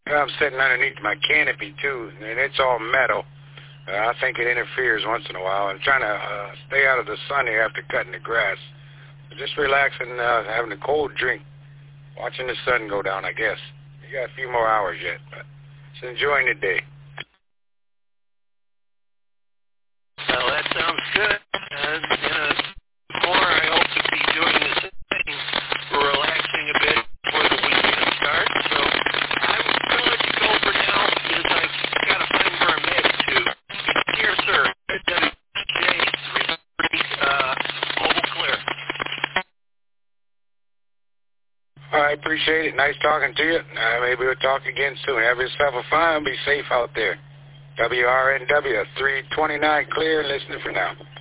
I'm sitting underneath my canopy, too, and it's all metal. I think it interferes once in a while. I'm trying to stay out of the sun here after cutting the grass. Just relaxing, having a cold drink, watching the sun go down, I guess. You got a few more hours yet, but just enjoying the day. Well, that sounds good. More I hope to be doing the same, relaxing a bit before the weekend starts. So I'm going to let you go for now because I've got to find where I'm headed to. Here, sir. WJ 330, Mobile Clear. All right, appreciate it. Nice talking to you. Maybe we'll talk again soon. Have yourself a fine. Be safe out there. WRNW 329 clear. Listening for now.